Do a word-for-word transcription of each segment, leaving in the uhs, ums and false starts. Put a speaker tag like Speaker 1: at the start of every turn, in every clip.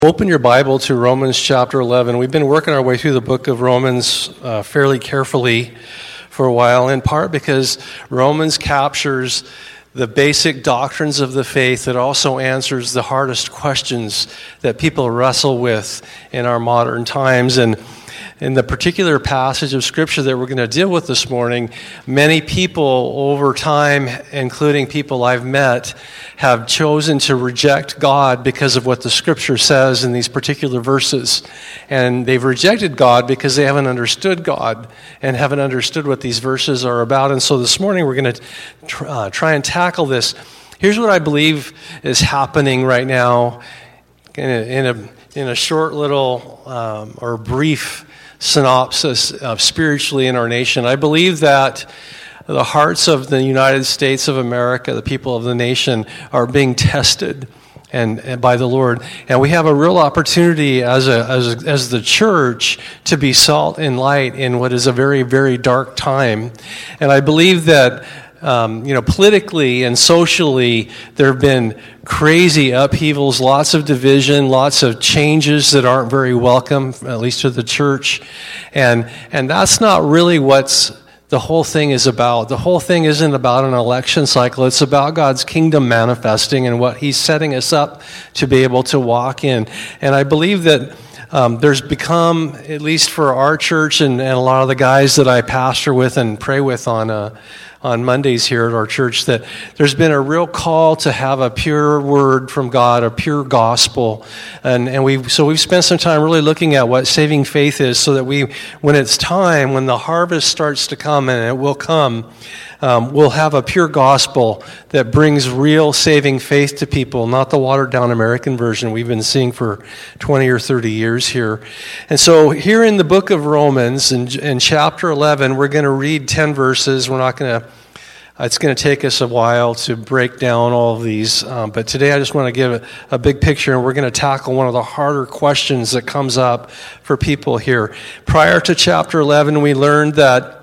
Speaker 1: Open your Bible to Romans chapter eleven. We've been working our way through the book of Romans uh, fairly carefully for a while, in part because Romans captures the basic doctrines of the faith that also answers the hardest questions that people wrestle with in our modern times. And in the particular passage of Scripture that we're going to deal with this morning, many people over time, including people I've met, have chosen to reject God because of what the Scripture says in these particular verses. And they've rejected God because they haven't understood God and haven't understood what these verses are about. And so this morning we're going to tr- uh, try and tackle this. Here's what I believe is happening right now in a, in a, in a short little um, or brief synopsis of spiritually in our nation. I believe that the hearts of the United States of America, the people of the nation, are being tested and, and by the Lord. And we have a real opportunity as a, as a, as the church to be salt and light in what is a very, very dark time. And I believe that Um, you know, politically and socially, there have been crazy upheavals, lots of division, lots of changes that aren't very welcome, at least to the church. And and that's not really what's the whole thing is about. The whole thing isn't about an election cycle. It's about God's kingdom manifesting and what He's setting us up to be able to walk in. And I believe that Um, there's become, at least for our church and, and a lot of the guys that I pastor with and pray with on uh, on Mondays here at our church, that there's been a real call to have a pure word from God, a pure gospel. And, and we so we've spent some time really looking at what saving faith is so that we, when it's time, when the harvest starts to come, and it will come, Um, we'll have a pure gospel that brings real saving faith to people, not the watered-down American version we've been seeing for twenty or thirty years here. And so here in the book of Romans, in, in chapter eleven, we're going to read ten verses. We're not going to, it's going to take us a while to break down all of these. Um, but today I just want to give a, a big picture, and we're going to tackle one of the harder questions that comes up for people here. Prior to chapter eleven, we learned that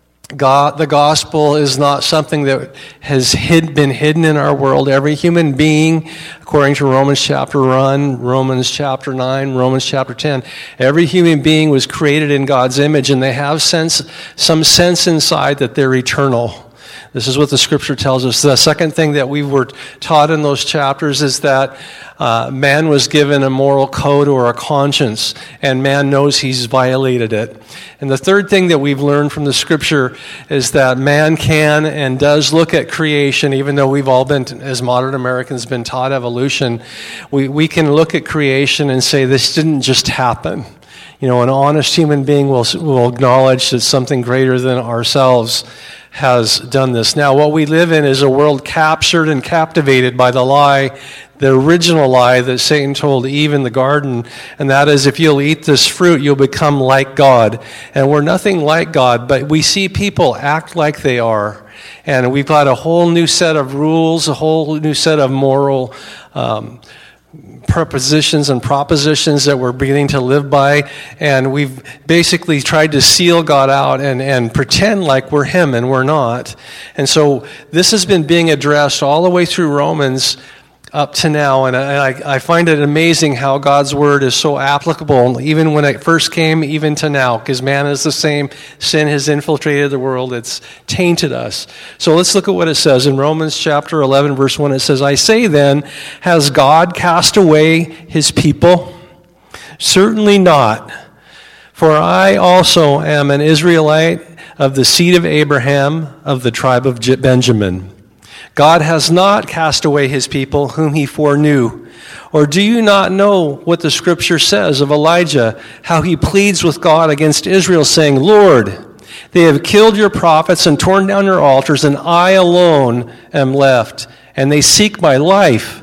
Speaker 1: God, the gospel is not something that has hid, been hidden in our world. Every human being, according to Romans chapter one, Romans chapter nine, Romans chapter ten, every human being was created in God's image, and they have sense, some sense inside that they're eternal. This is what the Scripture tells us. The second thing that we were taught in those chapters is that uh, man was given a moral code or a conscience, and man knows he's violated it. And the third thing that we've learned from the Scripture is that man can and does look at creation, even though we've all been, as modern Americans, been taught evolution. We, we can look at creation and say, this didn't just happen. You know, an honest human being will, will acknowledge that something greater than ourselves has done this. Now, what we live in is a world captured and captivated by the lie, the original lie that Satan told Eve in the garden, and that is, if you'll eat this fruit, you'll become like God. And we're nothing like God, but we see people act like they are. And we've got a whole new set of rules, a whole new set of moral um prepositions and propositions that we're beginning to live by, and we've basically tried to seal God out and, and pretend like we're Him, and we're not. And so this has been being addressed all the way through Romans up to now, and I, I find it amazing how God's Word is so applicable, even when it first came, even to now, because man is the same. Sin has infiltrated the world. It's tainted us. So let's look at what it says. In Romans chapter eleven, verse one, it says, I say then, has God cast away His people? Certainly not. For I also am an Israelite of the seed of Abraham, of the tribe of Benjamin. God has not cast away His people whom He foreknew. Or do you not know what the Scripture says of Elijah, how he pleads with God against Israel, saying, Lord, they have killed your prophets and torn down your altars, and I alone am left, and they seek my life.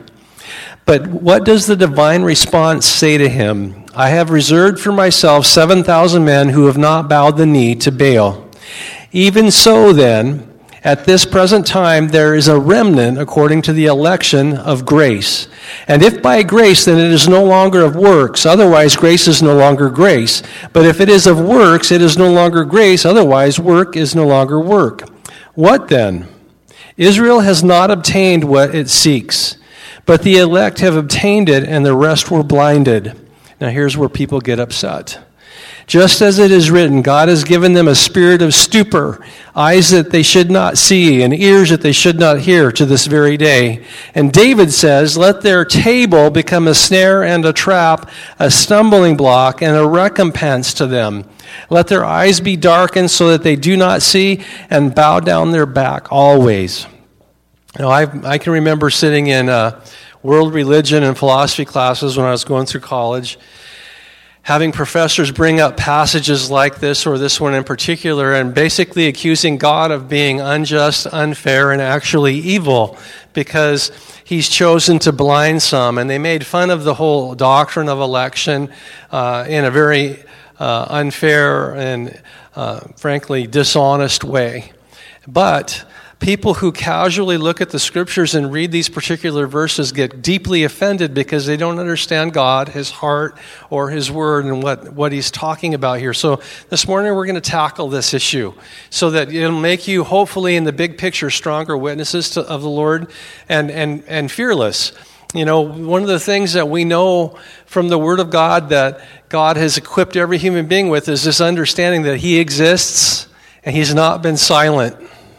Speaker 1: But what does the divine response say to him? I have reserved for myself seven thousand men who have not bowed the knee to Baal. Even so then, at this present time, there is a remnant according to the election of grace. And if by grace, then it is no longer of works. Otherwise, grace is no longer grace. But if it is of works, it is no longer grace. Otherwise, work is no longer work. What then? Israel has not obtained what it seeks. But the elect have obtained it, and the rest were blinded. Now here's where people get upset. Just as it is written, God has given them a spirit of stupor, eyes that they should not see, and ears that they should not hear to this very day. And David says, let their table become a snare and a trap, a stumbling block and a recompense to them. Let their eyes be darkened so that they do not see, and bow down their back always. Now, I I can remember sitting in uh, world religion and philosophy classes when I was going through college, having professors bring up passages like this or this one in particular and basically accusing God of being unjust, unfair, and actually evil because he's chosen to blind some. And they made fun of the whole doctrine of election uh, in a very uh, unfair and, uh, frankly, dishonest way. But people who casually look at the scriptures and read these particular verses get deeply offended because they don't understand God, his heart, or his word, and what, what he's talking about here. So this morning we're going to tackle this issue so that it'll make you, hopefully, in the big picture, stronger witnesses to, of the Lord and, and, and fearless. You know, one of the things that we know from the Word of God that God has equipped every human being with is this understanding that he exists and he's not been silent.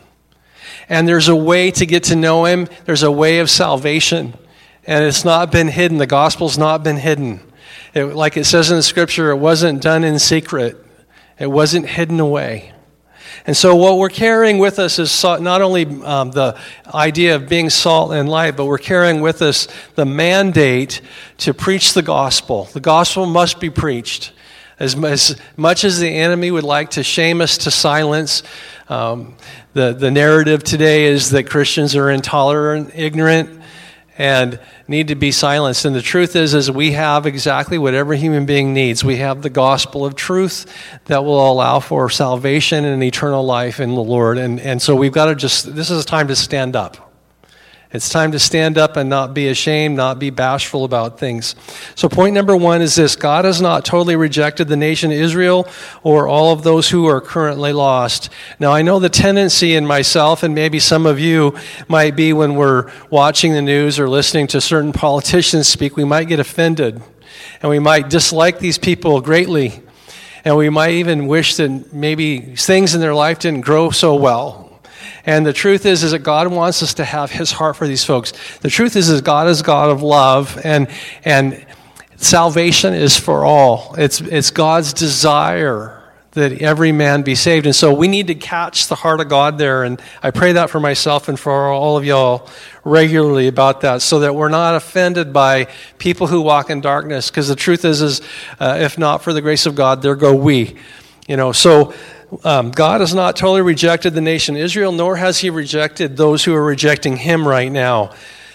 Speaker 1: And there's a way to get to know him. There's a way of salvation. And it's not been hidden. The gospel's not been hidden. It, like it says in the scripture, it wasn't done in secret. It wasn't hidden away. And so what we're carrying with us is not only um, the idea of being salt and light, but we're carrying with us the mandate to preach the gospel. The gospel must be preached. As, as much as the enemy would like to shame us to silence, um, the, the narrative today is that Christians are intolerant, ignorant, and need to be silenced. And the truth is, is we have exactly what every human being needs. We have the gospel of truth that will allow for salvation and eternal life in the Lord. And, and so we've got to just, this is time to stand up. It's time to stand up and not be ashamed, not be bashful about things. So point number one is this: God has not totally rejected the nation Israel or all of those who are currently lost. Now, I know the tendency in myself and maybe some of you might be when we're watching the news or listening to certain politicians speak, we might get offended and we might dislike these people greatly. And we might even wish that maybe things in their life didn't grow so well. And the truth is, is that God wants us to have his heart for these folks. The truth is, is God is God of love, and and salvation is for all. It's it's God's desire that every man be saved. And so we need to catch the heart of God there. And I pray that for myself and for all of y'all regularly about that, so that we're not offended by people who walk in darkness. Because the truth is, is uh, if not for the grace of God, there go we. You know, so... Um, God has not totally rejected the nation Israel, nor has he rejected those who are rejecting him right now.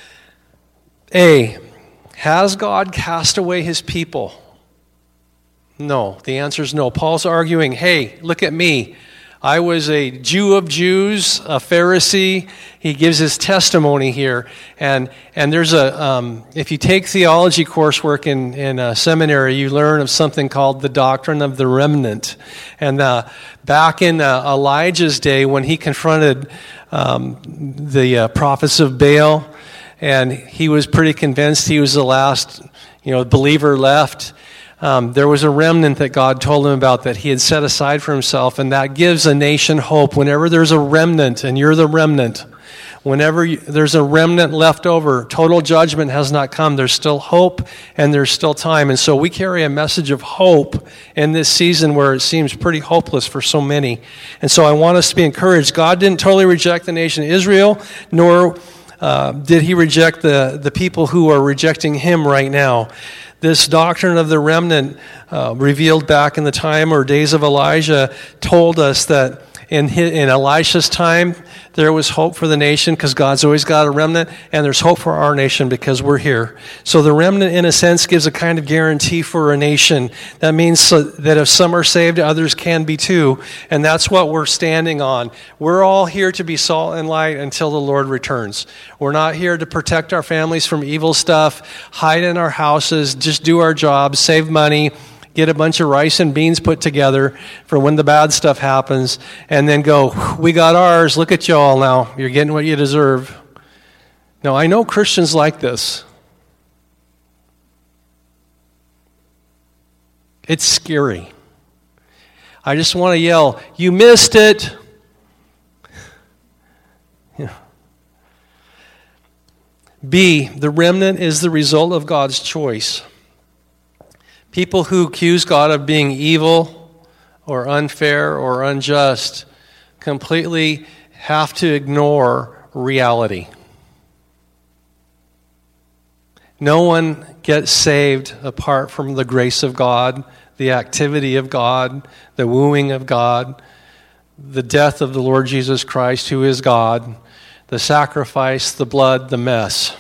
Speaker 1: A, has God cast away his people? No. The answer is no. Paul's arguing, hey, look at me. I was a Jew of Jews, a Pharisee. He gives his testimony here. And and there's a, um, if you take theology coursework in, in a seminary, you learn of something called the doctrine of the remnant. And uh, back in uh, Elijah's day, when he confronted um, the uh, prophets of Baal, and he was pretty convinced he was the last, you know, believer left, Um, there was a remnant that God told him about that he had set aside for himself, and that gives a nation hope. Whenever there's a remnant, and you're the remnant, whenever you, there's a remnant left over, total judgment has not come. There's still hope, and there's still time. And so we carry a message of hope in this season where it seems pretty hopeless for so many. And so I want us to be encouraged. God didn't totally reject the nation Israel, nor uh, did he reject the, the people who are rejecting him right now. This doctrine of the remnant, uh, revealed back in the time or days of Elijah, told us that in his, in Elisha's time, there was hope for the nation because God's always got a remnant, and there's hope for our nation because we're here. So the remnant, in a sense, gives a kind of guarantee for a nation. That means so that if some are saved, others can be too, and that's what we're standing on. We're all here to be salt and light until the Lord returns. We're not here to protect our families from evil stuff, hide in our houses, just do our jobs, save money, get a bunch of rice and beans put together for when the bad stuff happens, and then go, we got ours, look at y'all now, you're getting what you deserve. Now, I know Christians like this. It's scary. I just want to yell, "You missed it!" Yeah. B, the remnant is the result of God's choice. People who accuse God of being evil or unfair or unjust completely have to ignore reality. No one gets saved apart from the grace of God, the activity of God, the wooing of God, the death of the Lord Jesus Christ, who is God, the sacrifice, the blood, the mess.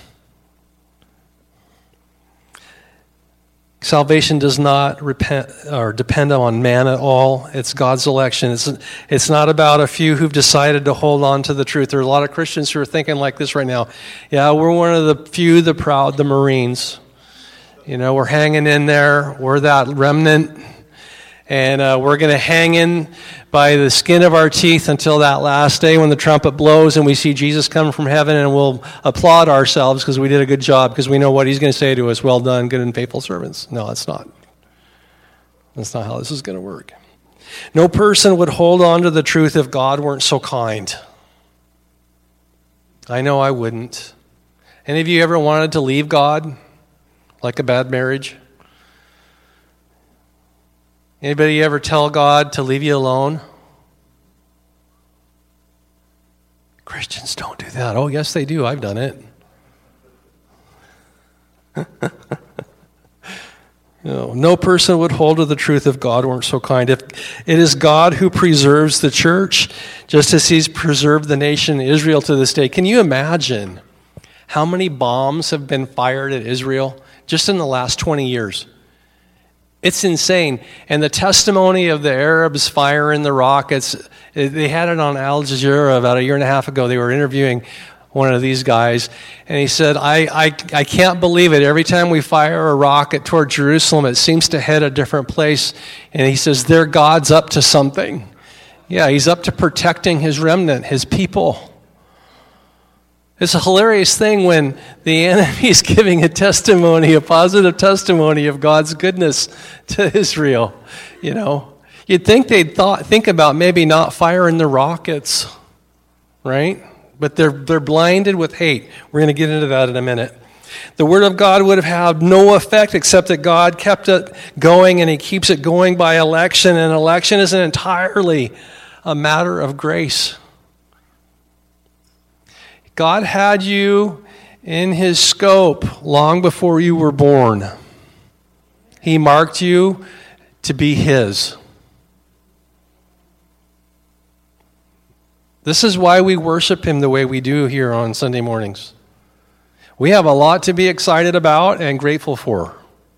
Speaker 1: Salvation does not repent or depend on man at all. It's God's election. It's, it's not about a few who've decided to hold on to the truth. There are a lot of Christians who are thinking like this right now. Yeah, we're one of the few, the proud, the Marines. You know, we're hanging in there. We're that remnant. And uh, we're going to hang in by the skin of our teeth until that last day when the trumpet blows and we see Jesus come from heaven, and we'll applaud ourselves because we did a good job, because we know what he's going to say to us: "Well done, good and faithful servants." No, that's not. That's not how this is going to work. No person would hold on to the truth if God weren't so kind. I know I wouldn't. Any of you ever wanted to leave God, like a bad marriage? Anybody ever tell God to leave you alone? Christians don't do that. Oh, yes, they do. I've done it. No, no person would hold to the truth if God weren't so kind. If it is God who preserves the church, just as he's preserved the nation Israel to this day. Can you imagine how many bombs have been fired at Israel just in the last twenty years? It's insane. And the testimony of the Arabs firing the rockets, they had it on Al Jazeera about a year and a half ago. They were interviewing one of these guys, and he said, I, I, I can't believe it. Every time we fire a rocket toward Jerusalem, it seems to head a different place. And he says, their God's up to something. Yeah, he's up to protecting his remnant, his people. It's a hilarious thing when the enemy is giving a testimony, a positive testimony of God's goodness to Israel. You know, you'd think they'd thought, think about maybe not firing the rockets, right? But they're they're blinded with hate. We're going to get into that in a minute. The word of God would have had no effect except that God kept it going, and he keeps it going by election. And election isn't entirely a matter of grace. God had you in his scope long before you were born. He marked you to be his. This is why we worship him the way we do here on Sunday mornings. We have a lot to be excited about and grateful for.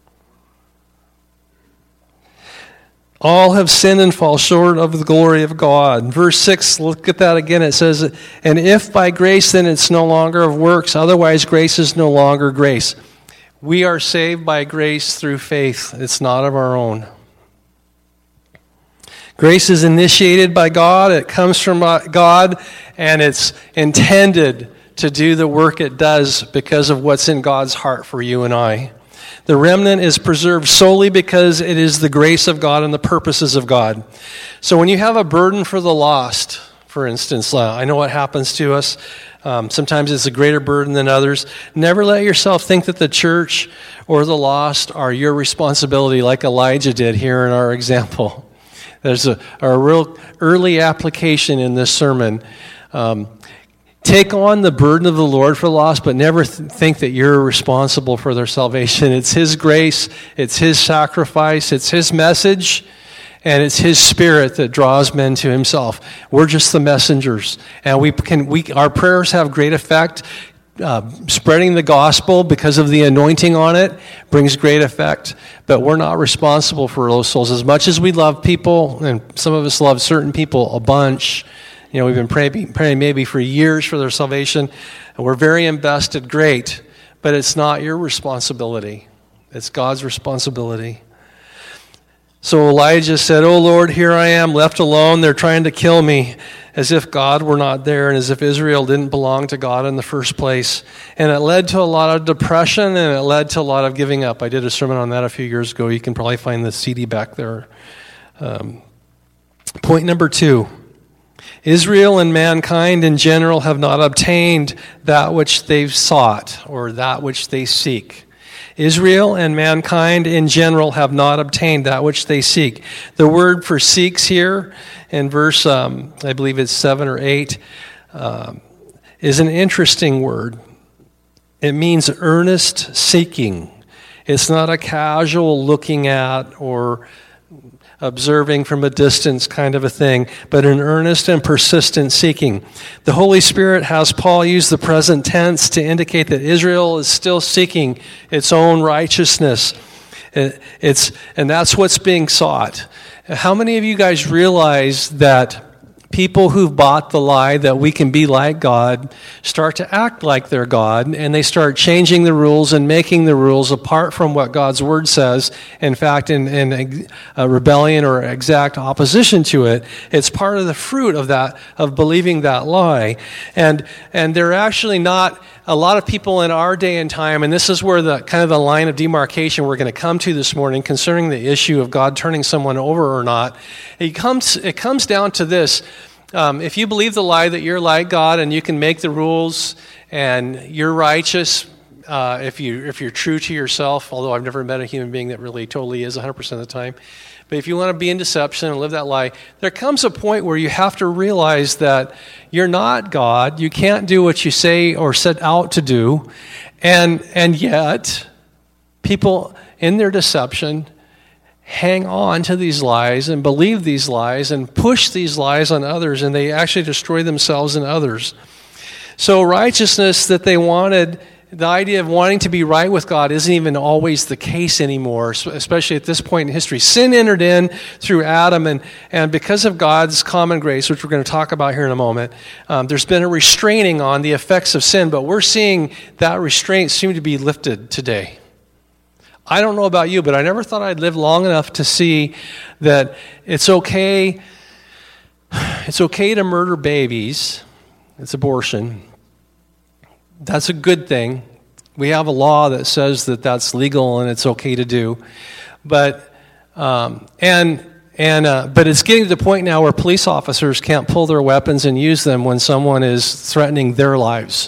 Speaker 1: All have sinned and fall short of the glory of God. Verse six, look at that again. It says, and if by grace, then it's no longer of works. Otherwise, grace is no longer grace. We are saved by grace through faith. It's not of our own. Grace is initiated by God. It comes from God, and it's intended to do the work it does because of what's in God's heart for you and I. The remnant is preserved solely because it is the grace of God and the purposes of God. So when you have a burden for the lost, for instance, uh, I know what happens to us. Um, sometimes it's a greater burden than others. Never let yourself think that the church or the lost are your responsibility, like Elijah did here in our example. There's a, a real early application in this sermon. Um, Take on the burden of the Lord for the lost, but never th- think that you're responsible for their salvation. It's his grace, it's his sacrifice, it's his message, and it's his spirit that draws men to himself. We're just the messengers, and we can. We our prayers have great effect. Uh, spreading the gospel because of the anointing on it brings great effect, but we're not responsible for those souls. As much as we love people, and some of us love certain people a bunch. You know, we've been praying, praying maybe for years for their salvation, and we're very invested, great, but it's not your responsibility. It's God's responsibility. So Elijah said, "Oh Lord, here I am, left alone. They're trying to kill me," as if God were not there and as if Israel didn't belong to God in the first place. And it led to a lot of depression, and it led to a lot of giving up. I did a sermon on that a few years ago. You can probably find the C D back there. Um, point number two. Israel and mankind in general have not obtained that which they've sought or that which they seek. Israel and mankind in general have not obtained that which they seek. The word for seeks here in verse, um, I believe it's seven or eight, um, is an interesting word. It means earnest seeking. It's not a casual looking at or observing from a distance kind of a thing, but an earnest and persistent seeking. The Holy Spirit has Paul use the present tense to indicate that Israel is still seeking its own righteousness. It's, and that's what's being sought. How many of you guys realize that people who've bought the lie that we can be like God start to act like they're God, and they start changing the rules and making the rules apart from what God's Word says. In fact, in, in a rebellion or exact opposition to it, it's part of the fruit of that, of believing that lie. And and they're actually not a lot of people in our day and time, and this is where the kind of the line of demarcation we're going to come to this morning concerning the issue of God turning someone over or not. It comes it comes down to this. Um, if you believe the lie that you're like God and you can make the rules and you're righteous, uh, if you if you're true to yourself, although I've never met a human being that really totally is one hundred percent of the time, but if you want to be in deception and live that lie, there comes a point where you have to realize that you're not God. You can't do what you say or set out to do, and and yet people in their deception hang on to these lies and believe these lies and push these lies on others, and they actually destroy themselves and others. So righteousness that they wanted, the idea of wanting to be right with God isn't even always the case anymore, especially at this point in history. Sin entered in through Adam, and, and because of God's common grace, which we're going to talk about here in a moment, um, there's been a restraining on the effects of sin, but we're seeing that restraint seem to be lifted today. I don't know about you, but I never thought I'd live long enough to see that it's okay, it's okay to murder babies. It's abortion. That's a good thing. We have a law that says that that's legal and it's okay to do. But um, and and uh, but it's getting to the point now where police officers can't pull their weapons and use them when someone is threatening their lives.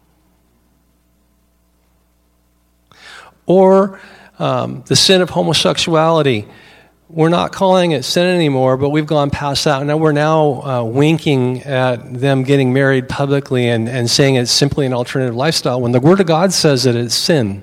Speaker 1: Or Um, the sin of homosexuality. We're not calling it sin anymore, but we've gone past that. Now we're now uh, winking at them getting married publicly and, and saying it's simply an alternative lifestyle when the Word of God says that it's sin.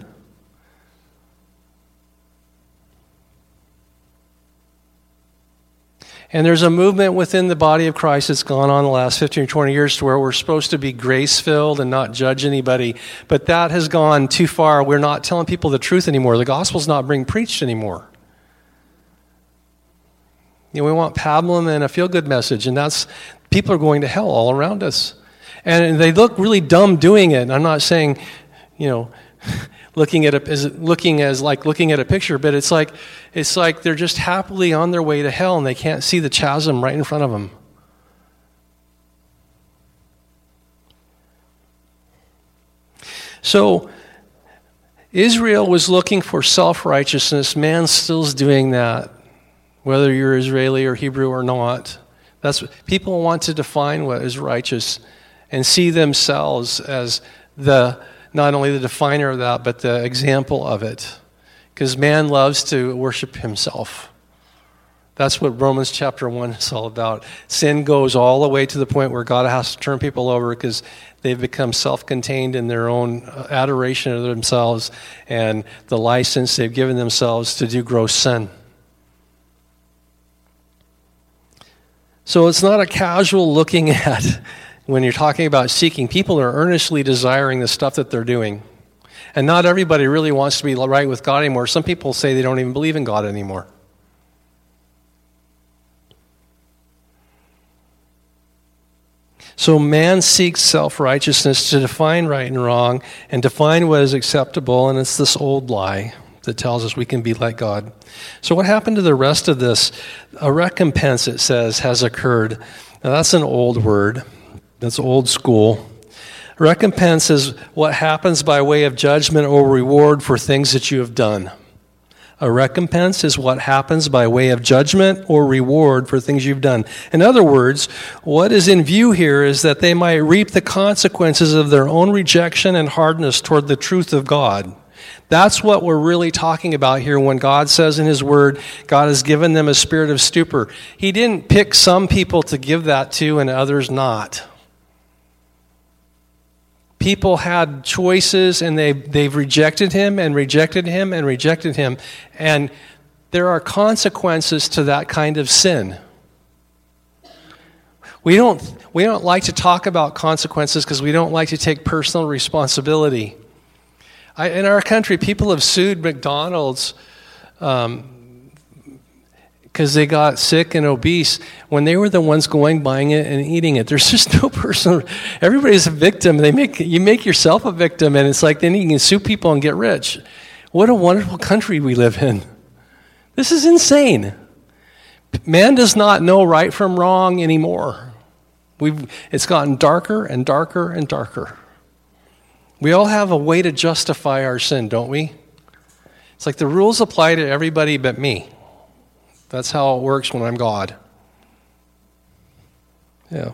Speaker 1: And there's a movement within the body of Christ that's gone on the last fifteen or twenty years to where we're supposed to be grace-filled and not judge anybody. But that has gone too far. We're not telling people the truth anymore. The gospel's not being preached anymore. You know, we want pablum and a feel-good message, and that's, people are going to hell all around us. And they look really dumb doing it. And I'm not saying, you know, looking at a, as looking as like looking at a picture, but it's like it's like they're just happily on their way to hell and they can't see the chasm right in front of them. So Israel was looking for self-righteousness. Man still is doing that, whether you're Israeli or Hebrew or not. That's what, people want to define what is righteous and see themselves as the not only the definer of that, but the example of it. Because man loves to worship himself. That's what Romans chapter one is all about. Sin goes all the way to the point where God has to turn people over because they've become self-contained in their own adoration of themselves and the license they've given themselves to do gross sin. So it's not a casual looking at. When you're talking about seeking, people are earnestly desiring the stuff that they're doing. And not everybody really wants to be right with God anymore. Some people say they don't even believe in God anymore. So man seeks self-righteousness to define right and wrong and define what is acceptable, and it's this old lie. that tells us we can be like God. So what happened to the rest of this? A recompense, it says, has occurred. Now that's an old word. That's old school. Recompense is what happens by way of judgment or reward for things that you have done. A recompense is what happens by way of judgment or reward for things you've done. In other words, what is in view here is that they might reap the consequences of their own rejection and hardness toward the truth of God. That's what we're really talking about here when God says in His Word, God has given them a spirit of stupor. He didn't pick some people to give that to and others not. People had choices, and they, they've rejected Him and rejected Him and rejected Him. And there are consequences to that kind of sin. We don't, we don't like to talk about consequences because we don't like to take personal responsibility. I, in our country, people have sued McDonald's um, because they got sick and obese when they were the ones going, buying it, and eating it. There's just no personal... Everybody's a victim. They make You make yourself a victim, and it's like then you can sue people and get rich. What a wonderful country we live in. This is insane. Man does not know right from wrong anymore. We've, it's gotten darker and darker and darker. We all have a way to justify our sin, don't we? It's like the rules apply to everybody but me. That's how it works when I'm God. Yeah.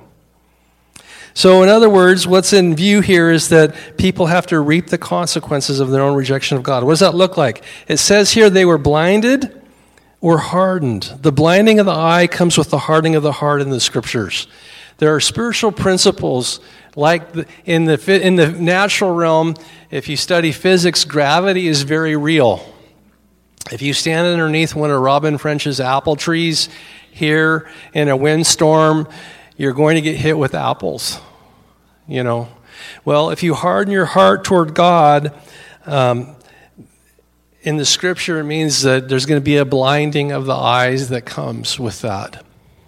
Speaker 1: So in other words, what's in view here is that people have to reap the consequences of their own rejection of God. What does that look like? It says here they were blinded or hardened. The blinding of the eye comes with the hardening of the heart in the Scriptures. There are spiritual principles like the, in the in the natural realm. If you study physics, gravity is very real. If you stand underneath one of Robin French's apple trees here in a windstorm, you're going to get hit with apples, you know. Well, if you harden your heart toward God, um, in the Scripture, it means that there's going to be a blinding of the eyes that comes with that.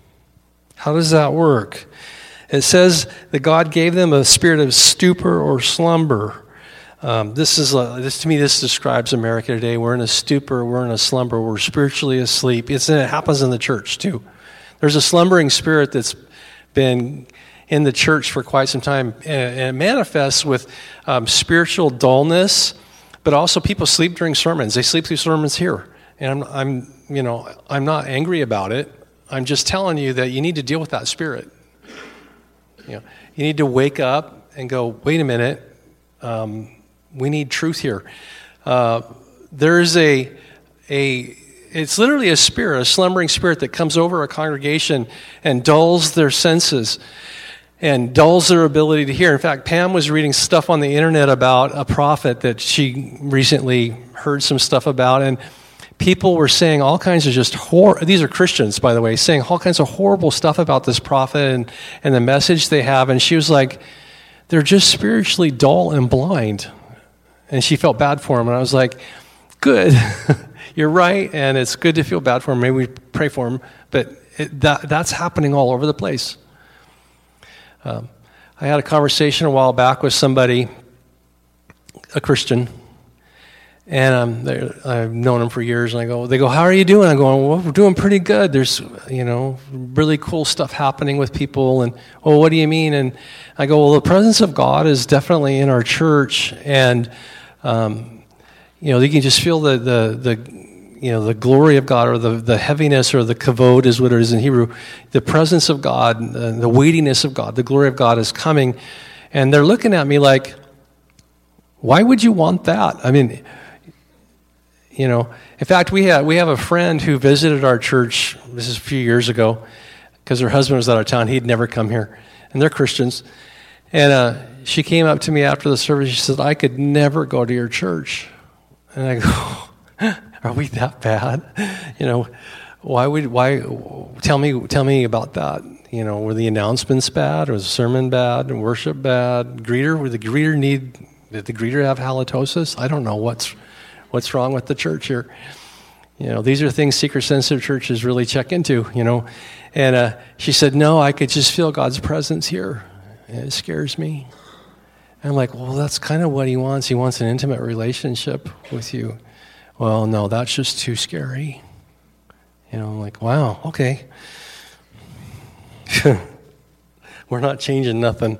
Speaker 1: How does that work? It says that God gave them a spirit of stupor or slumber. Um, this is a, this to me. This describes America today. We're in a stupor. We're in a slumber. We're spiritually asleep. It's, it happens in the church too. There's a slumbering spirit that's been in the church for quite some time, and it manifests with um, spiritual dullness. But also, people sleep during sermons. They sleep through sermons here, and I'm, I'm, you know, I'm not angry about it. I'm just telling you that you need to deal with that spirit. You know, you need to wake up and go, wait a minute. Um, We need truth here. Uh, there's a, a, it's literally a spirit, a slumbering spirit that comes over a congregation and dulls their senses and dulls their ability to hear. In fact, Pam was reading stuff on the internet about a prophet that she recently heard some stuff about, and people were saying all kinds of just hor- these are Christians, by the way, saying all kinds of horrible stuff about this prophet and, and the message they have, and she was like, they're just spiritually dull and blind. And she felt bad for him. And I was like, good. You're right. And it's good to feel bad for him. Maybe we pray for him. But it, that, that's happening all over the place. Um, I had a conversation a while back with somebody, a Christian. And um, I've known him for years. And I go, they go, how are you doing? I'm going, well, we're doing pretty good. There's, you know, really cool stuff happening with people. And, oh, what do you mean? And I go, well, the presence of God is definitely in our church. And Um, you know, you can just feel the, the, the, you know, the glory of God, or the, the heaviness, or the kavod is what it is in Hebrew. The presence of God, uh, the weightiness of God, the glory of God is coming. And they're looking at me like, why would you want that? I mean, you know, in fact, we have, we have a friend who visited our church, this is a few years ago, because her husband was out of town. He'd never come here. And they're Christians. And uh, she came up to me after the service. She said, I could never go to your church. And I go, are we that bad? You know, why would, why, tell me, tell me about that. You know, were the announcements bad? Was the sermon bad? Worship bad? Greeter? Would the greeter need, did the greeter have halitosis? I don't know what's, what's wrong with the church here. You know, these are things seeker-sensitive churches really check into, you know. And uh, she said, no, I could just feel God's presence here. And it scares me. And I'm like, well, that's kind of what he wants. He wants an intimate relationship with you. Well, no, that's just too scary. You know, I'm like, wow, okay. We're not changing nothing.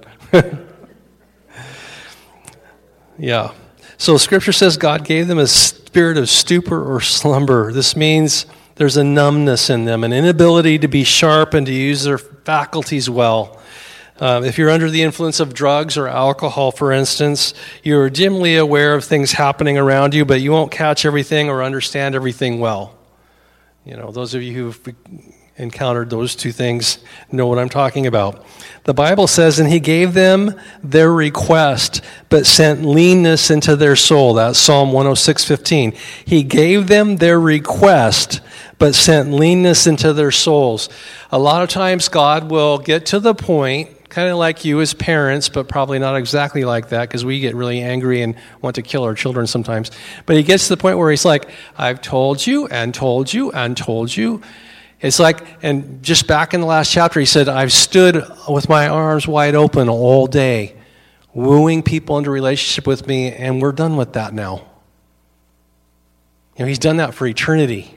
Speaker 1: Yeah. So Scripture says God gave them a spirit of stupor or slumber. This means there's a numbness in them, an inability to be sharp and to use their faculties well. Uh, if you're under the influence of drugs or alcohol, for instance, you're dimly aware of things happening around you, but you won't catch everything or understand everything well. You know, those of you who've encountered those two things know what I'm talking about. The Bible says, and he gave them their request, but sent leanness into their soul. That's Psalm one oh six fifteen. He gave them their request, but sent leanness into their souls. A lot of times God will get to the point, kind of like you as parents, but probably not exactly like that, because we get really angry and want to kill our children sometimes. But he gets to the point where he's like, I've told you and told you and told you. It's like, and just back in the last chapter, he said, I've stood with my arms wide open all day, wooing people into relationship with me, and we're done with that now. You know, he's done that for eternity.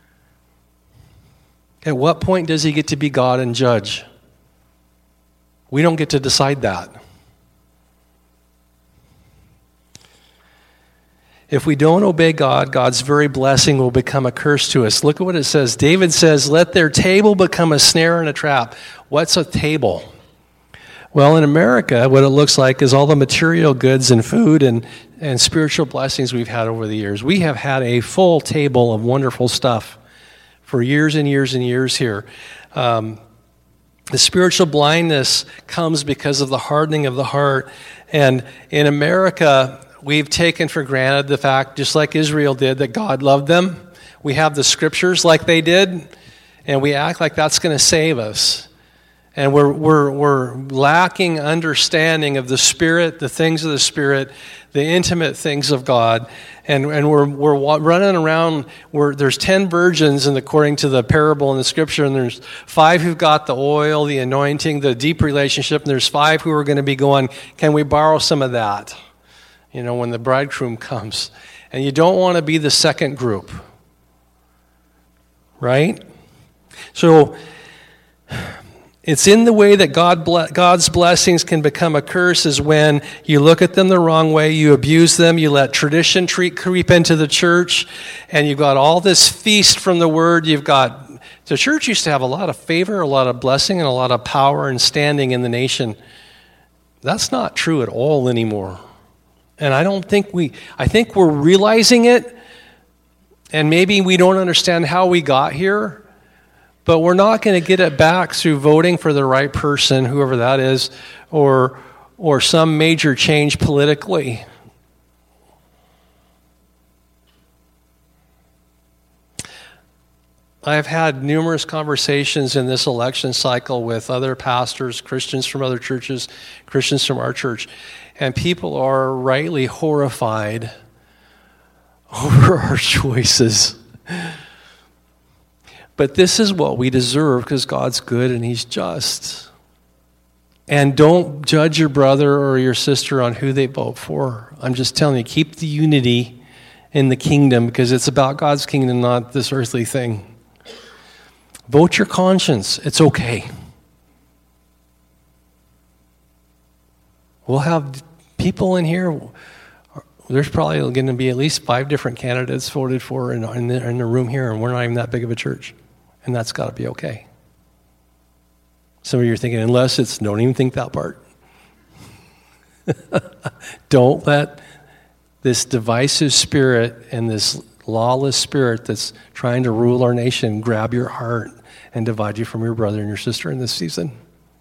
Speaker 1: At what point does he get to be God and judge? We don't get to decide that. If we don't obey God, God's very blessing will become a curse to us. Look at what it says. David says, let their table become a snare and a trap. What's a table? Well, in America, what it looks like is all the material goods and food and, and spiritual blessings we've had over the years. We have had a full table of wonderful stuff for years and years and years here. Um, the spiritual blindness comes because of the hardening of the heart. And in America, we've taken for granted the fact, just like Israel did, that God loved them. We have the scriptures like they did, and we act like that's going to save us. And we're we're we're lacking understanding of the Spirit, the things of the Spirit, the intimate things of God, and and we're we're running around. We're, there's ten virgins, and according to the parable in the Scripture, and there's five who've got the oil, the anointing, the deep relationship, and there's five who are going to be going, can we borrow some of that? You know, when the bridegroom comes. And you don't want to be the second group. Right? So, it's in the way that God God's blessings can become a curse is when you look at them the wrong way, you abuse them, you let tradition treat, creep into the church, and you've got all this feast from the Word. You've got, the church used to have a lot of favor, a lot of blessing, and a lot of power and standing in the nation. That's not true at all anymore. And I don't think we, I think we're realizing it, and maybe we don't understand how we got here, but we're not going to get it back through voting for the right person, whoever that is, or or some major change politically. I've had numerous conversations in this election cycle with other pastors, Christians from other churches, Christians from our church, and people are rightly horrified over our choices. But this is what we deserve because God's good and He's just. And don't judge your brother or your sister on who they vote for. I'm just telling you, keep the unity in the kingdom because it's about God's kingdom, not this earthly thing. Vote your conscience. It's okay. We'll have people in here. There's probably going to be at least five different candidates voted for in, in, the, in the room here, and we're not even that big of a church. And that's got to be okay. Some of you are thinking, unless it's, don't even think that part. Don't let this divisive spirit and this lawless spirit that's trying to rule our nation grab your heart and divide you from your brother and your sister in this season.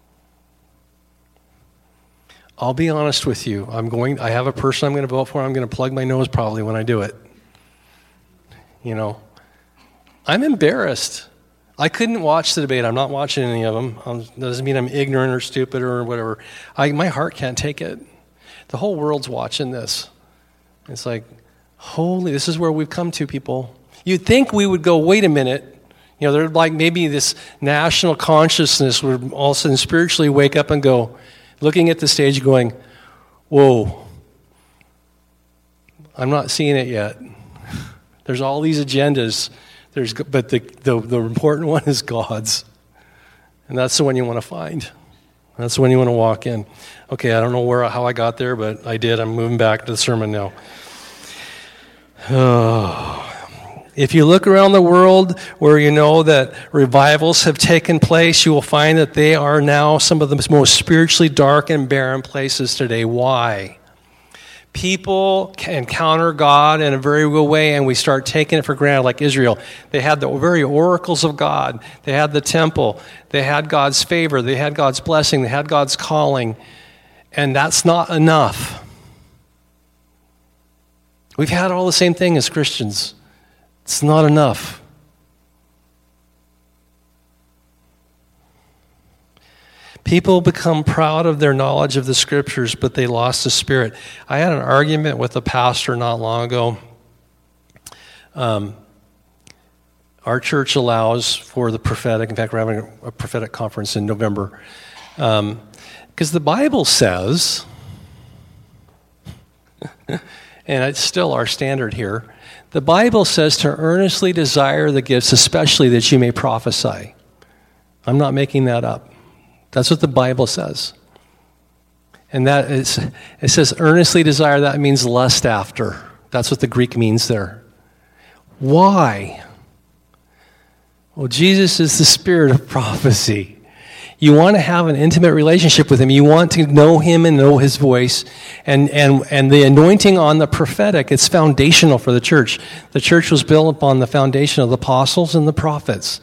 Speaker 1: I'll be honest with you. I'm going. I have a person I'm going to vote for. I'm going to plug my nose probably when I do it. You know, I'm embarrassed. I couldn't watch the debate. I'm not watching any of them. Um, doesn't mean I'm ignorant or stupid or whatever. I, my heart can't take it. The whole world's watching this. It's like, holy, this is where we've come to, people. You'd think we would go, wait a minute. You know, there's like maybe this national consciousness would all of a sudden spiritually wake up and go, looking at the stage going, whoa, I'm not seeing it yet. There's all these agendas, There's, but the, the, the important one is God's. And that's the one you want to find. That's the one you want to walk in. Okay, I don't know where how I got there, but I did. I'm moving back to the sermon now. Oh. If you look around the world where you know that revivals have taken place, you will find that they are now some of the most spiritually dark and barren places today. Why? People encounter God in a very real way, and we start taking it for granted, like Israel. They had the very oracles of God. They had the temple. They had God's favor. They had God's blessing. They had God's calling. And that's not enough. We've had all the same thing as Christians. It's not enough. People become proud of their knowledge of the Scriptures, but they lost the Spirit. I had an argument with a pastor not long ago. Um, our church allows for the prophetic. In fact, we're having a prophetic conference in November. Um, because the Bible says, and it's still our standard here, the Bible says to earnestly desire the gifts, especially that you may prophesy. I'm not making that up. That's what the Bible says. And that is, it says earnestly desire, that means lust after. That's what the Greek means there. Why? Well, Jesus is the spirit of prophecy. You want to have an intimate relationship with him. You want to know him and know his voice. And, and, and the anointing on the prophetic, it's foundational for the church. The church was built upon the foundation of the apostles and the prophets.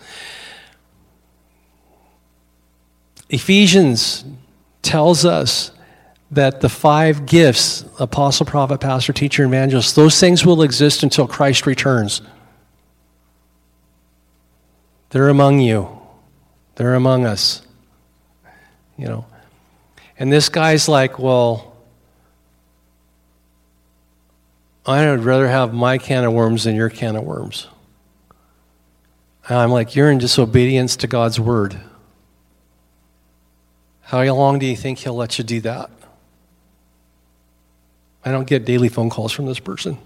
Speaker 1: Ephesians tells us that the five gifts, apostle, prophet, pastor, teacher, and evangelist, those things will exist until Christ returns. They're among you. They're among us. You know. And this guy's like, well, I would rather have my can of worms than your can of worms. And I'm like, you're in disobedience to God's word. How long do you think he'll let you do that? I don't get daily phone calls from this person.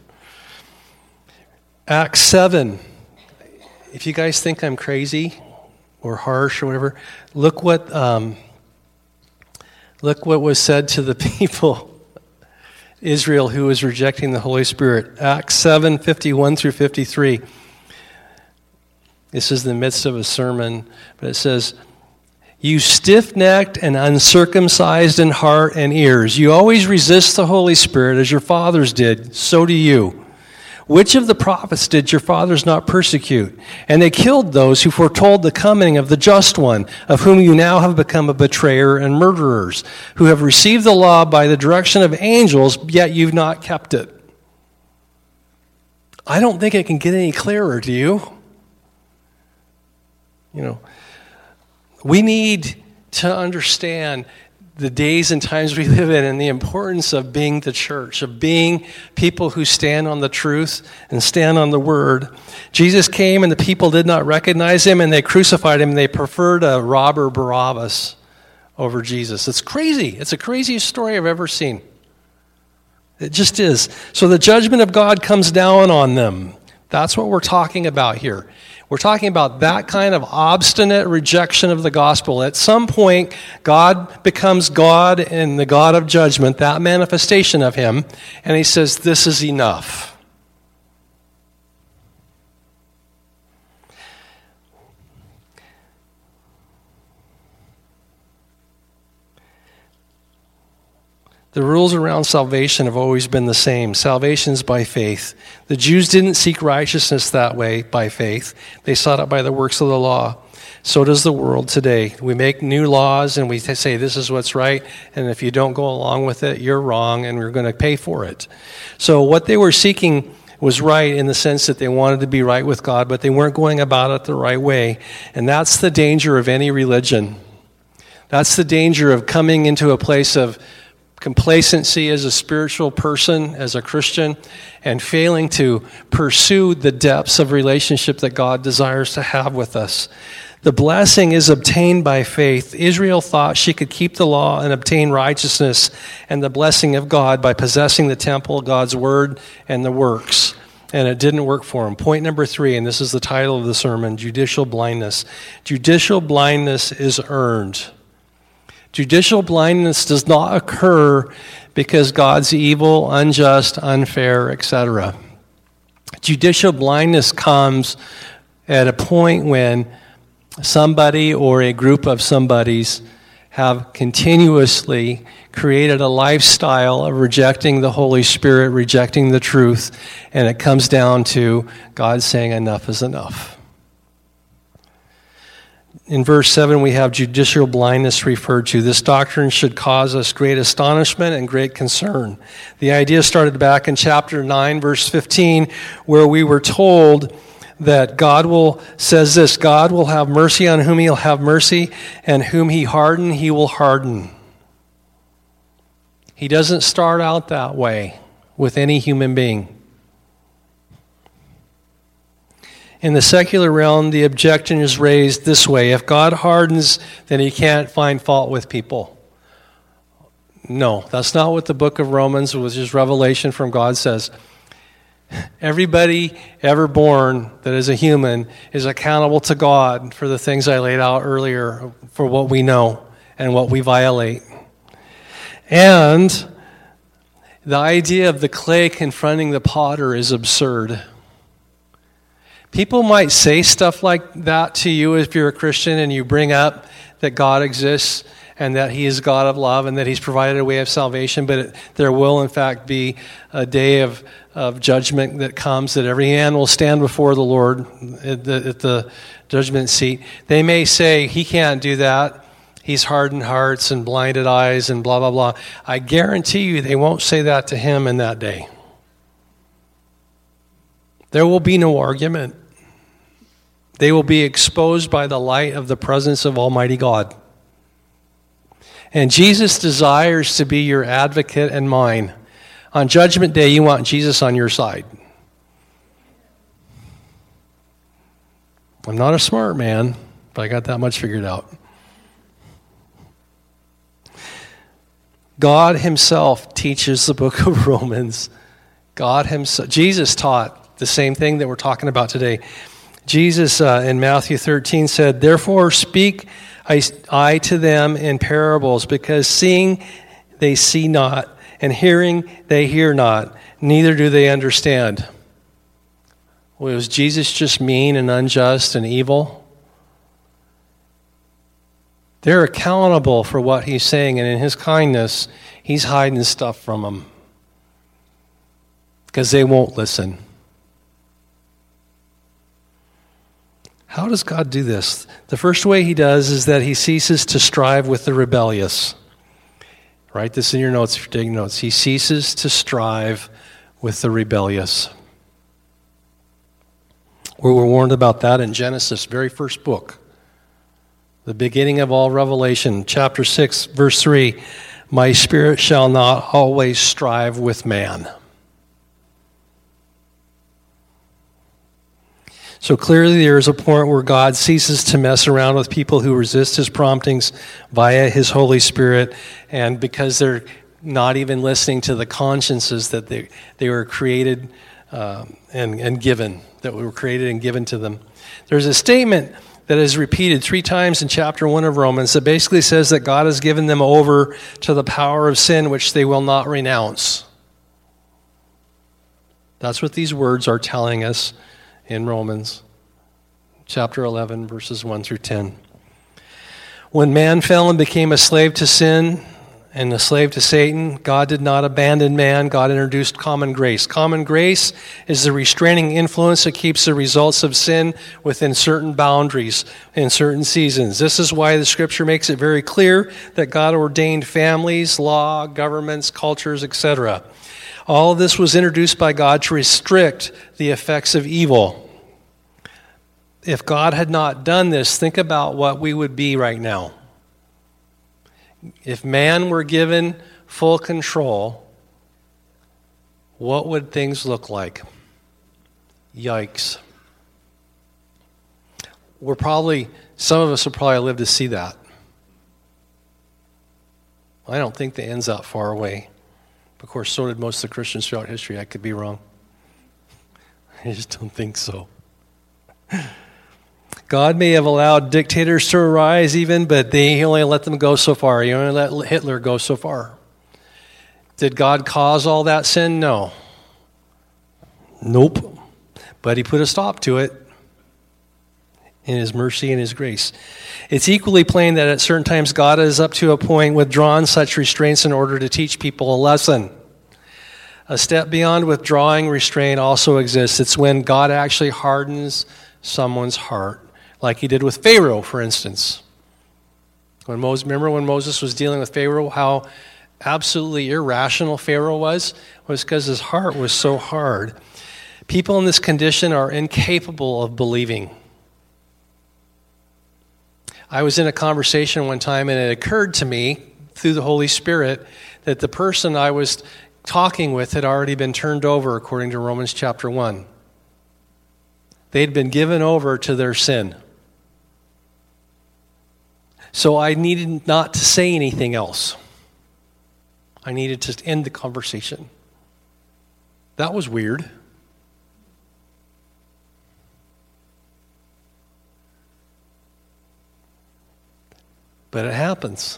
Speaker 1: Acts seven. If you guys think I'm crazy or harsh or whatever, look what um, look what was said to the people, Israel, who was rejecting the Holy Spirit. Acts seven, fifty-one through fifty-three. This is in the midst of a sermon, but it says, you stiff-necked and uncircumcised in heart and ears, you always resist the Holy Spirit as your fathers did, so do you. Which of the prophets did your fathers not persecute? And they killed those who foretold the coming of the just one, of whom you now have become a betrayer and murderers, who have received the law by the direction of angels, yet you've not kept it. I don't think it can get any clearer, do you? You know, we need to understand the days and times we live in and the importance of being the church, of being people who stand on the truth and stand on the word. Jesus came and the people did not recognize him and they crucified him. They preferred a robber Barabbas over Jesus. It's crazy. It's the craziest story I've ever seen. It just is. So the judgment of God comes down on them. That's what we're talking about here. We're talking about that kind of obstinate rejection of the gospel. At some point, God becomes God and the God of judgment, that manifestation of him, and he says, this is enough. The rules around salvation have always been the same. Salvation is by faith. The Jews didn't seek righteousness that way by faith. They sought it by the works of the law. So does the world today. We make new laws and we say this is what's right, and if you don't go along with it, you're wrong, and we're going to pay for it. So what they were seeking was right in the sense that they wanted to be right with God, but they weren't going about it the right way. And that's the danger of any religion. That's the danger of coming into a place of complacency as a spiritual person, as a Christian, and failing to pursue the depths of relationship that God desires to have with us. The blessing is obtained by faith. Israel thought she could keep the law and obtain righteousness and the blessing of God by possessing the temple, God's word, and the works. and it didn't work for him. Point number three, and this is the title of the sermon, judicial blindness. Judicial blindness is earned. Judicial blindness does not occur because God's evil, unjust, unfair, et cetera. Judicial blindness comes at a point when somebody or a group of somebodies have continuously created a lifestyle of rejecting the Holy Spirit, rejecting the truth, and it comes down to God saying enough is enough. In verse seven, we have judicial blindness referred to. This doctrine should cause us great astonishment and great concern. The idea started back in chapter nine, verse fifteen, where we were told that God will, says this, God will have mercy on whom he'll have mercy, and whom he harden, he will harden. He doesn't start out that way with any human being. In the secular realm, the objection is raised this way. If God hardens, then he can't find fault with people. No, that's not what the book of Romans, which is revelation from God, says. Everybody ever born that is a human is accountable to God for the things I laid out earlier, for what we know and what we violate. And the idea of the clay confronting the potter is absurd. People might say stuff like that to you if you're a Christian and you bring up that God exists and that he is God of love and that he's provided a way of salvation, but it, there will in fact be a day of, of judgment that comes, that every man will stand before the Lord at the, at the judgment seat. They may say, he can't do that. He's hardened hearts and blinded eyes and blah, blah, blah. I guarantee you they won't say that to him in that day. There will be no argument. They will be exposed by the light of the presence of Almighty God. And Jesus desires to be your advocate and mine. On Judgment Day, you want Jesus on your side. I'm not a smart man, but I got that much figured out. God himself teaches the book of Romans. God himself, Jesus taught the same thing that we're talking about today. Jesus uh, in Matthew thirteen said, "Therefore speak I, I to them in parables, because seeing they see not, and hearing they hear not, neither do they understand." Well, was Jesus just mean and unjust and evil? They're accountable for what he's saying, and in his kindness, he's hiding stuff from them because they won't listen. How does God do this? The first way he does is that he ceases to strive with the rebellious. Write this in your notes if you're taking notes. He ceases to strive with the rebellious. We were warned about that in Genesis, very first book. The beginning of all Revelation, chapter six, verse three. My spirit shall not always strive with man. So clearly there is a point where God ceases to mess around with people who resist his promptings via his Holy Spirit, and because they're not even listening to the consciences that they, they were created uh, and, and given, that were created and given to them. There's a statement that is repeated three times in chapter one of Romans that basically says that God has given them over to the power of sin, which they will not renounce. That's what these words are telling us in Romans chapter eleven, verses one through ten. When man fell and became a slave to sin and a slave to Satan, God did not abandon man. God introduced common grace. Common grace is the restraining influence that keeps the results of sin within certain boundaries in certain seasons. This is why the Scripture makes it very clear that God ordained families, law, governments, cultures, et cetera. All of this was introduced by God to restrict the effects of evil. If God had not done this, think about what we would be right now. If man were given full control, what would things look like? Yikes. We're probably, some of us will probably live to see that. I don't think the end's that far away. Of course, so did most of the Christians throughout history. I could be wrong. I just don't think so. God may have allowed dictators to arise even, but they, he only let them go so far. He only let Hitler go so far. Did God cause all that sin? No. Nope. But he put a stop to it in his mercy and his grace. It's equally plain that at certain times God is up to a point withdrawn such restraints in order to teach people a lesson. A step beyond withdrawing restraint also exists. It's when God actually hardens someone's heart, like he did with Pharaoh, for instance. When Moses, remember when Moses was dealing with Pharaoh, how absolutely irrational Pharaoh was? It was because his heart was so hard. People in this condition are incapable of believing. I was in a conversation one time, and it occurred to me through the Holy Spirit that the person I was talking with had already been turned over according to Romans chapter one. They'd been given over to their sin. So I needed not to say anything else. I needed to end the conversation. That was weird. But it happens.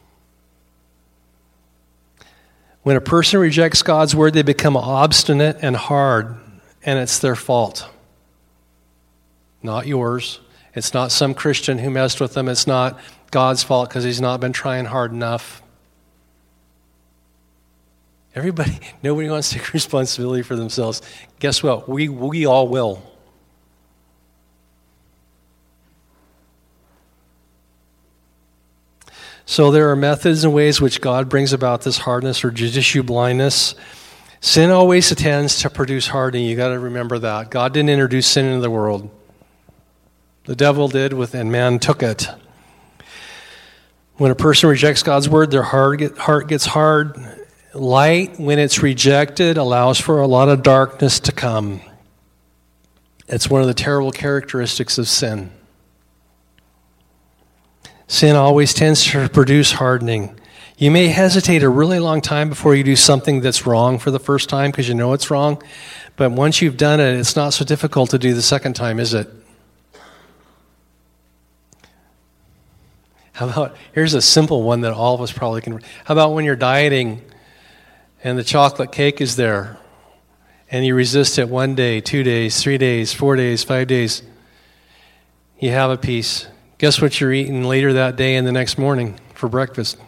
Speaker 1: When a person rejects God's word, they become obstinate and hard, and it's their fault. Not yours. It's not some Christian who messed with them. It's not God's fault because he's not been trying hard enough. Everybody, nobody wants to take responsibility for themselves. Guess what? We, we all will. So there are methods and ways which God brings about this hardness or judicial blindness. Sin always tends to produce hardening. You got to remember that. God didn't introduce sin into the world. The devil did, with, and man took it. When a person rejects God's word, their heart, get, heart gets hard. Light, when it's rejected, allows for a lot of darkness to come. It's one of the terrible characteristics of sin. Sin always tends to produce hardening. You may hesitate a really long time before you do something that's wrong for the first time because you know it's wrong. But once you've done it, it's not so difficult to do the second time, is it? How about, here's a simple one that all of us probably can. How about when you're dieting and the chocolate cake is there and you resist it one day, two days, three days, four days, five days. You have a piece. Guess what you're eating later that day and the next morning for breakfast?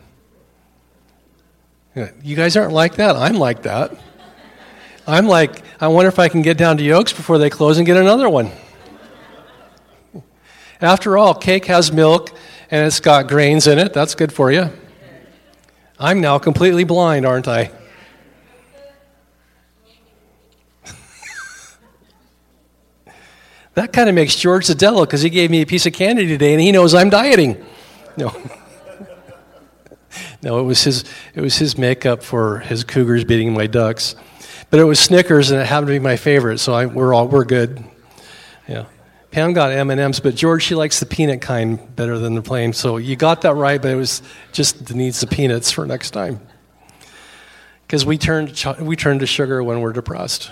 Speaker 1: You guys aren't like that. I'm like that. I'm like, I wonder if I can get down to Yolks before they close and get another one. After all, cake has milk and it's got grains in it. That's good for you. I'm now completely blind, aren't I? That kind of makes George Zadello because he gave me a piece of candy today and he knows I'm dieting. No. No, it was his it was his makeup for his Cougars beating my Ducks. But it was Snickers and it happened to be my favorite, so I, we're all we're good. Yeah. Pam got M and M's, but George, she likes the peanut kind better than the plain. So you got that right, but it was just needs the peanuts for next time. Because we turn to, we turn to sugar when we're depressed.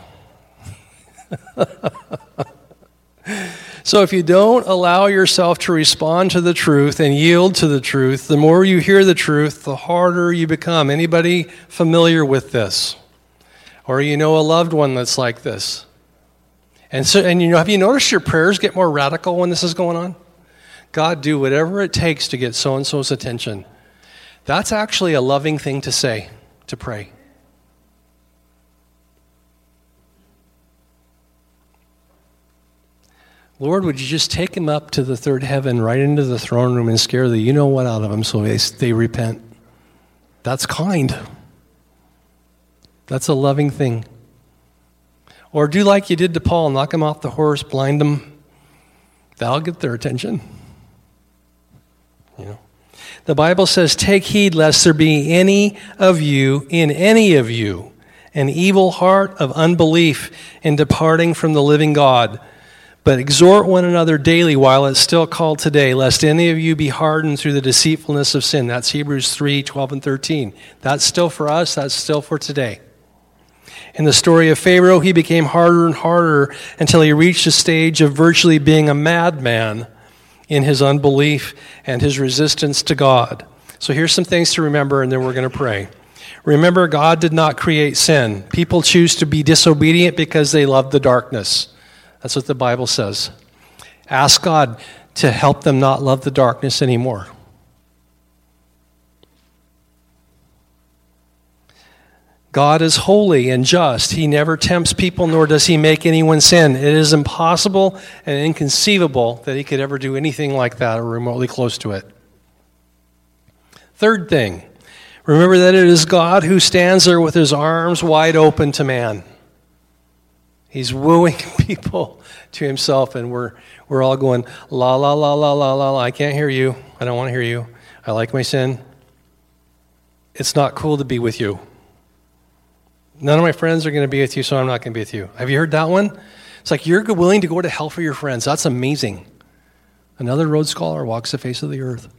Speaker 1: So if you don't allow yourself to respond to the truth and yield to the truth, the more you hear the truth, the harder you become. Anybody familiar with this? Or you know a loved one that's like this? And so, and you know, have you noticed your prayers get more radical when this is going on? God, do whatever it takes to get so-and-so's attention. That's actually a loving thing to say, to pray. Lord, would you just take him up to the third heaven, right into the throne room and scare the you-know-what out of him so they, they repent? That's kind. That's a loving thing. Or do like you did to Paul, knock him off the horse, blind him. That'll get their attention. You know. The Bible says, take heed lest there be any of you, in any of you, an evil heart of unbelief in departing from the living God. But exhort one another daily while it's still called today, lest any of you be hardened through the deceitfulness of sin. That's Hebrews three, twelve and thirteen. That's still for us. That's still for today. In the story of Pharaoh, he became harder and harder until he reached a stage of virtually being a madman in his unbelief and his resistance to God. So here's some things to remember, and then we're going to pray. Remember, God did not create sin. People choose to be disobedient because they love the darkness. That's what the Bible says. Ask God to help them not love the darkness anymore. God is holy and just. He never tempts people, nor does he make anyone sin. It is impossible and inconceivable that he could ever do anything like that or remotely close to it. Third thing, remember that it is God who stands there with his arms wide open to man. He's wooing people to himself, and we're we're all going, la, la, la, la, la, la, la. I can't hear you. I don't want to hear you. I like my sin. It's not cool to be with you. None of my friends are going to be with you, so I'm not going to be with you. Have you heard that one? It's like you're willing to go to hell for your friends. That's amazing. Another Rhodes Scholar walks the face of the earth.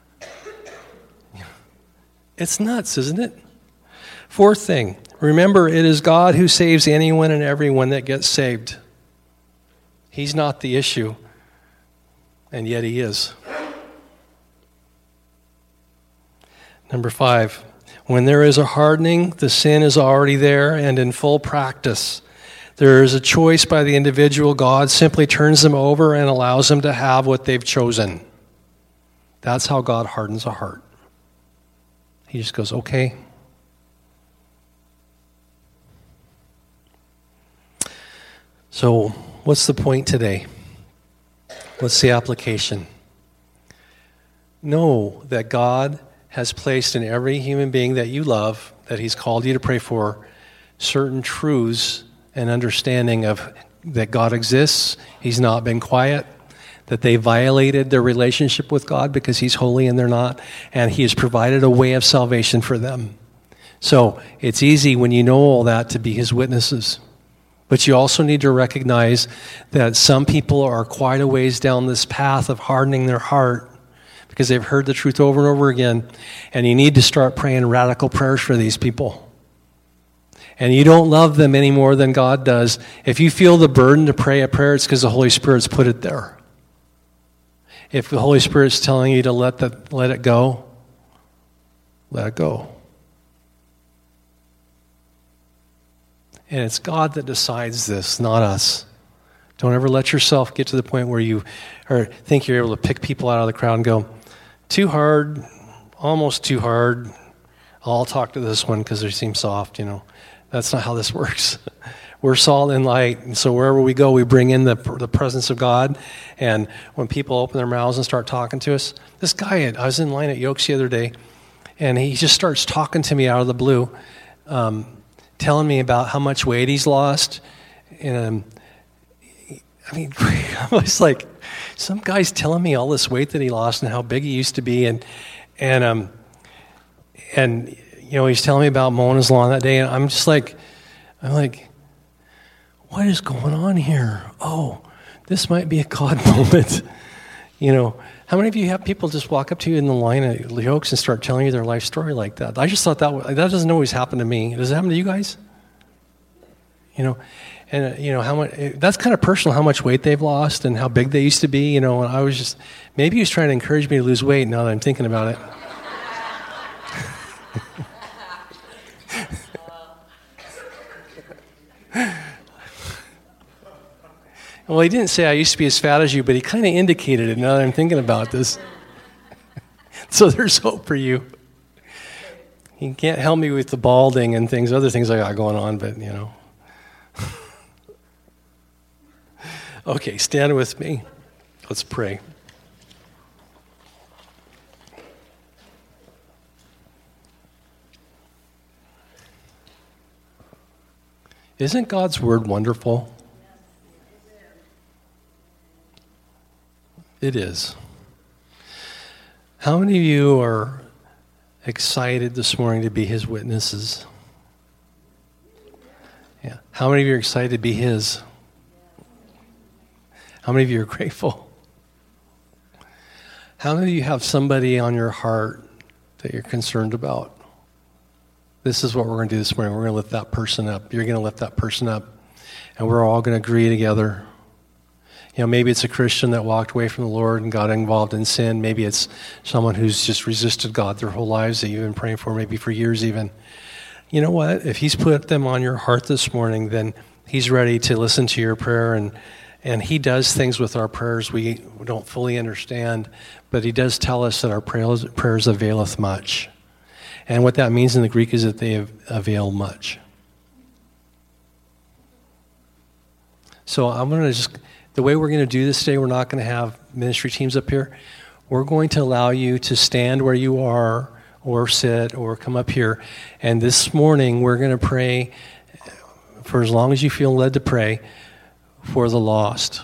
Speaker 1: It's nuts, isn't it? Fourth thing, remember it is God who saves anyone and everyone that gets saved. He's not the issue, and yet he is. Number five, when there is a hardening, the sin is already there and in full practice. There is a choice by the individual. God simply turns them over and allows them to have what they've chosen. That's how God hardens a heart. He just goes, okay. So, what's the point today? What's the application? Know that God has placed in every human being that you love, that he's called you to pray for, certain truths and understanding of that God exists. He's not been quiet. That they violated their relationship with God because he's holy and they're not. And he has provided a way of salvation for them. So it's easy when you know all that to be his witnesses. But you also need to recognize that some people are quite a ways down this path of hardening their heart because they've heard the truth over and over again. And you need to start praying radical prayers for these people. And you don't love them any more than God does. If you feel the burden to pray a prayer, it's because the Holy Spirit's put it there. If the Holy Spirit's telling you to let the, let it go, let it go. And it's God that decides this, not us. Don't ever let yourself get to the point where you or think you're able to pick people out of the crowd and go, too hard, almost too hard. I'll talk to this one because they seem soft, you know. That's not how this works. We're salt and light, and so wherever we go, we bring in the the presence of God. And when people open their mouths and start talking to us, this guy, I was in line at Yokes the other day, and he just starts talking to me out of the blue, um, telling me about how much weight he's lost. And um, I mean, I was like, some guy's telling me all this weight that he lost and how big he used to be, and and um and you know, he's telling me about mowing his lawn that day, and I'm just like, I'm like. What is going on here? Oh, this might be a God moment. You know, how many of you have people just walk up to you in the line at Yokes and start telling you their life story like that? I just thought that that doesn't always happen to me. Does it happen to you guys? You know, and uh, you know how much that's kind of personal. How much weight they've lost and how big they used to be. You know, and I was just maybe he was trying to encourage me to lose weight. Now that I'm thinking about it. Well, he didn't say I used to be as fat as you, but he kind of indicated it now that I'm thinking about this. So there's hope for you. He can't help me with the balding and things, other things I got going on, but, you know. Okay, stand with me. Let's pray. Isn't God's word wonderful? It is. How many of you are excited this morning to be his witnesses? Yeah. How many of you are excited to be his? How many of you are grateful? How many of you have somebody on your heart that you're concerned about? This is what we're going to do this morning. We're going to lift that person up. You're going to lift that person up. And we're all going to agree together. You know, maybe it's a Christian that walked away from the Lord and got involved in sin. Maybe it's someone who's just resisted God their whole lives that you've been praying for, maybe for years even. You know what? If he's put them on your heart this morning, then he's ready to listen to your prayer. And, and he does things with our prayers we don't fully understand, but he does tell us that our prayers, prayers availeth much. And what that means in the Greek is that they avail much. So I'm going to just... The way we're going to do this today, we're not going to have ministry teams up here. We're going to allow you to stand where you are or sit or come up here. And this morning, we're going to pray for as long as you feel led to pray for the lost.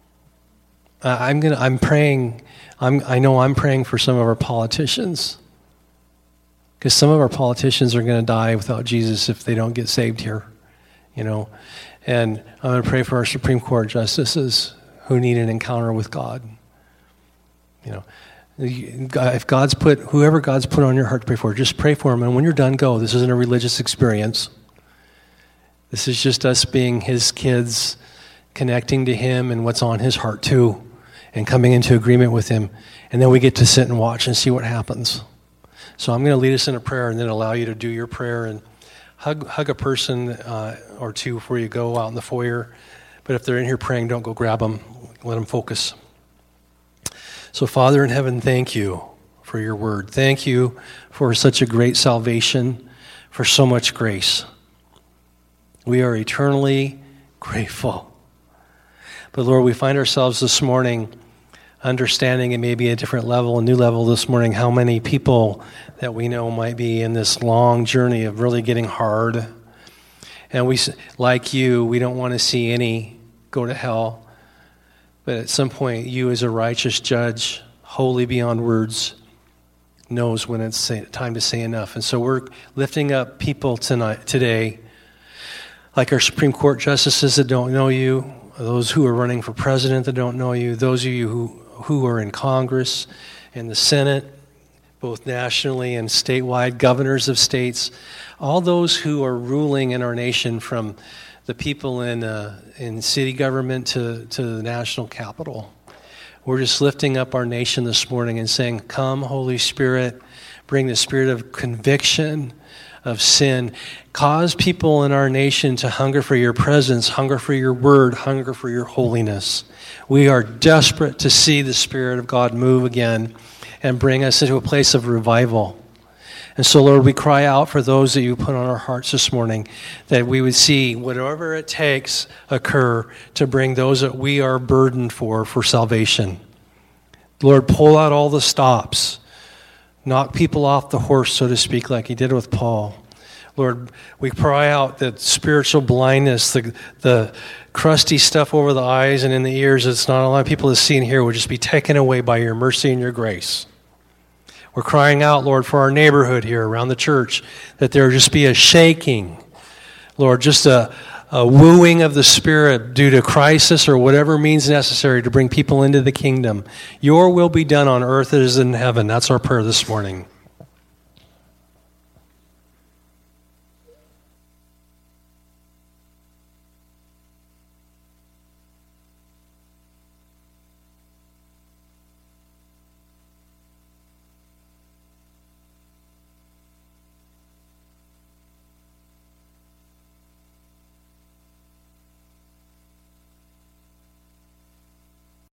Speaker 1: Uh, I'm going to, I'm praying, I'm, I know I'm praying for some of our politicians. Because some of our politicians are going to die without Jesus if they don't get saved here, you know. And I'm going to pray for our Supreme Court justices who need an encounter with God. You know, if God's put, whoever God's put on your heart to pray for, just pray for them. And when you're done, go. This isn't a religious experience. This is just us being his kids, connecting to him and what's on his heart too, and coming into agreement with him. And then we get to sit and watch and see what happens. So I'm going to lead us in a prayer and then allow you to do your prayer and Hug hug a person uh, or two before you go out in the foyer. But if they're in here praying, don't go grab them. Let them focus. So, Father in heaven, thank you for your word. Thank you for such a great salvation, for so much grace. We are eternally grateful. But, Lord, we find ourselves this morning understanding at maybe a different level, a new level this morning, how many people that we know might be in this long journey of really getting hard. And we, like you, we don't want to see any go to hell. But at some point, you as a righteous judge, holy beyond words, knows when it's time to say enough. And so we're lifting up people tonight, today, like our Supreme Court justices that don't know you, those who are running for president that don't know you, those of you who who are in Congress and the Senate, both nationally and statewide, governors of states, all those who are ruling in our nation, from the people in uh, in city government to, to the national capital. We're just lifting up our nation this morning and saying, come, Holy Spirit, bring the spirit of conviction of sin. Cause people in our nation to hunger for your presence, hunger for your word, hunger for your holiness. We are desperate to see the Spirit of God move again and bring us into a place of revival. And so, Lord, we cry out for those that you put on our hearts this morning, that we would see whatever it takes occur to bring those that we are burdened for, for salvation. Lord, pull out all the stops. Knock people off the horse, so to speak, like he did with Paul. Lord, we cry out that spiritual blindness, the the crusty stuff over the eyes and in the ears that's not a lot of people to see and hear, would just be taken away by your mercy and your grace. We're crying out, Lord, for our neighborhood here around the church, that there would just be a shaking, Lord, just a, a wooing of the Spirit due to crisis or whatever means necessary to bring people into the kingdom. Your will be done on earth as in heaven. That's our prayer this morning.